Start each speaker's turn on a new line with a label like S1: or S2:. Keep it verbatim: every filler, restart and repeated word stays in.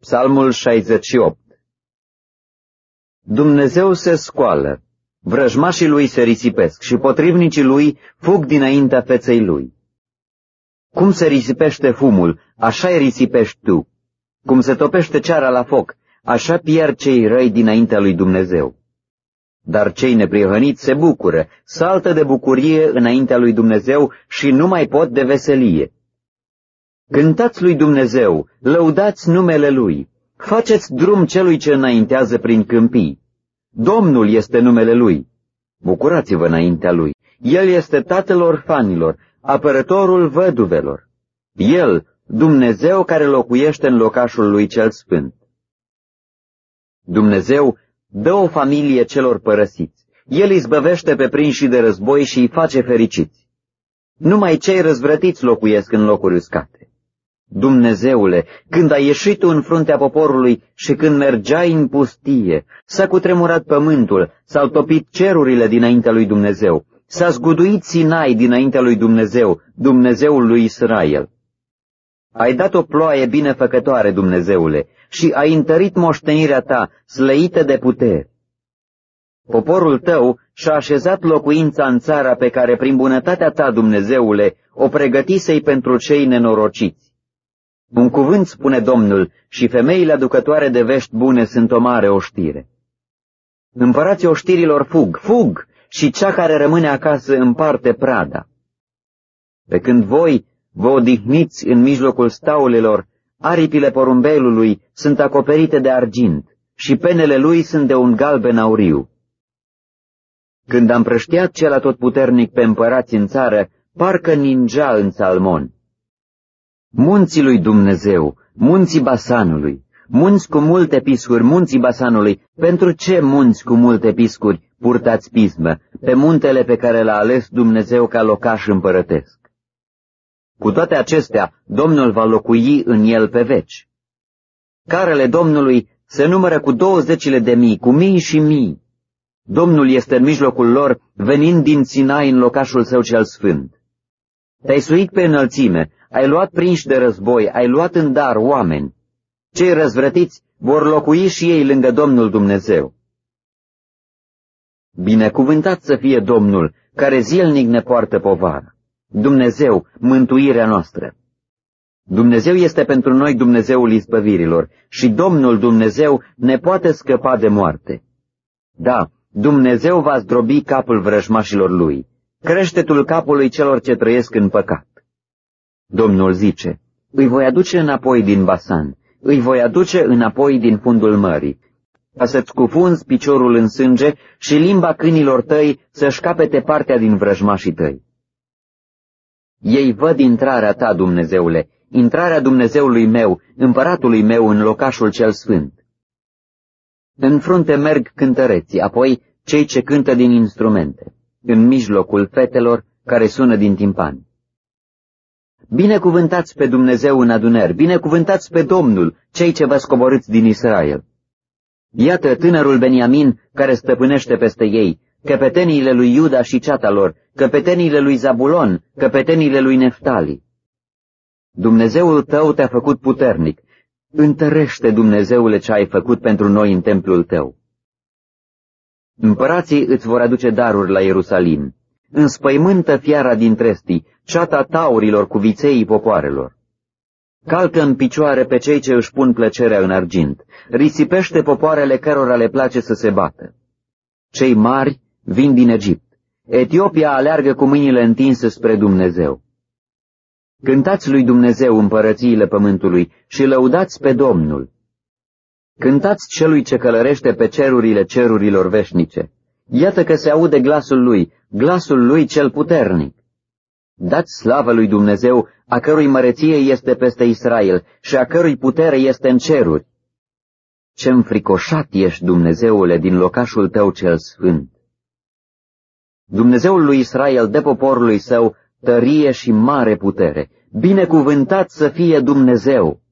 S1: Psalmul șaizeci și opt. Dumnezeu se scoală, vrăjmașii lui se risipesc și potrivnicii lui fug dinaintea feței lui. Cum se risipește fumul, așa-i risipești tu. Cum se topește ceara la foc, așa pierd cei răi dinaintea lui Dumnezeu. Dar cei neprihăniți se bucură, saltă de bucurie înaintea lui Dumnezeu și nu mai pot de veselie. Cântați lui Dumnezeu, lăudați numele Lui, faceți drum celui ce înaintează prin câmpii. Domnul este numele Lui, bucurați-vă înaintea Lui. El este tatăl orfanilor, apărătorul văduvelor. El, Dumnezeu care locuiește în locașul Lui cel sfânt. Dumnezeu dă o familie celor părăsiți. El izbăvește pe prinși de război și îi face fericiți. Numai cei răzvrătiți locuiesc în locuri uscate. Dumnezeule, când ai ieșit tu în fruntea poporului și când mergeai în pustie, s-a cutremurat pământul, s-au topit cerurile dinaintea lui Dumnezeu, s-a zguduit Sinai dinaintea lui Dumnezeu, Dumnezeul lui Israel. Ai dat o ploaie binefăcătoare, Dumnezeule, și ai întărit moștenirea ta, slăită de putere. Poporul tău și-a așezat locuința în țara pe care, prin bunătatea ta, Dumnezeule, o pregătisei pentru cei nenorociți. Un cuvânt spune Domnul, și femeile aducătoare de vești bune sunt o mare oștire. Împărații oștirilor fug, fug, și cea care rămâne acasă împarte prada. Pe când voi vă odihniți în mijlocul staulelor, aripile porumbelului sunt acoperite de argint și penele lui sunt de un galben auriu. Când am prăștiat cel atotputernic pe împărați în țară, parcă ningea în Salmon. Munții lui Dumnezeu, munții Basanului, munți cu multe piscuri, munții Basanului, pentru ce munți cu multe piscuri purtați pismă, pe muntele pe care l-a ales Dumnezeu ca locaș împărătesc? Cu toate acestea, Domnul va locui în el pe veci. Carele Domnului se numără cu douăzecile de mii, cu mii și mii. Domnul este în mijlocul lor, venind din Sinai în locașul său cel sfânt. Te-ai suit pe înălțime, ai luat prinși de război, ai luat în dar oameni. Cei răzvrătiți vor locui și ei lângă Domnul Dumnezeu. Binecuvântat să fie Domnul, care zilnic ne poartă povara. Dumnezeu, mântuirea noastră. Dumnezeu este pentru noi Dumnezeul izbăvirilor și Domnul Dumnezeu ne poate scăpa de moarte. Da, Dumnezeu va zdrobi capul vrăjmașilor lui, creștetul capului celor ce trăiesc în păcat. Domnul zice, îi voi aduce înapoi din Basan, îi voi aduce înapoi din fundul mării, ca să-ți cufunzi piciorul în sânge și limba câinilor tăi să-și capete partea din vrăjmașii tăi. Ei văd intrarea ta, Dumnezeule, intrarea Dumnezeului meu, împăratului meu în locașul cel sfânt. În frunte merg cântăreții, apoi cei ce cântă din instrumente, în mijlocul fetelor care sună din timpani. Binecuvântați pe Dumnezeu în adunări, binecuvântați pe Domnul, cei ce vă scoborâți din Israel. Iată tânărul Beniamin care stăpânește peste ei, căpeteniile lui Iuda și ceata lor, căpeteniile lui Zabulon, căpeteniile lui Neftali. Dumnezeul tău te-a făcut puternic. Întărește, Dumnezeule, ce ai făcut pentru noi în templul tău. Împărații îți vor aduce daruri la Ierusalim. Înspăimântă fiara din trestii, ceata taurilor cu vițeii popoarelor. Calcă în picioare pe cei ce își pun plăcerea în argint. Risipește popoarele cărora le place să se bată. Cei mari vin din Egipt. Etiopia aleargă cu mâinile întinse spre Dumnezeu. Cântați lui Dumnezeu împărățiile pământului și lăudați pe Domnul. Cântați celui ce călărește pe cerurile cerurilor veșnice. Iată că se aude glasul lui, glasul lui cel puternic. Dați slavă lui Dumnezeu, a cărui măreție este peste Israel și a cărui putere este în ceruri. Ce înfricoșat ești, Dumnezeule, din locașul tău cel sfânt. Dumnezeul lui Israel dă poporului său tărie și mare putere. Binecuvântat să fie Dumnezeu!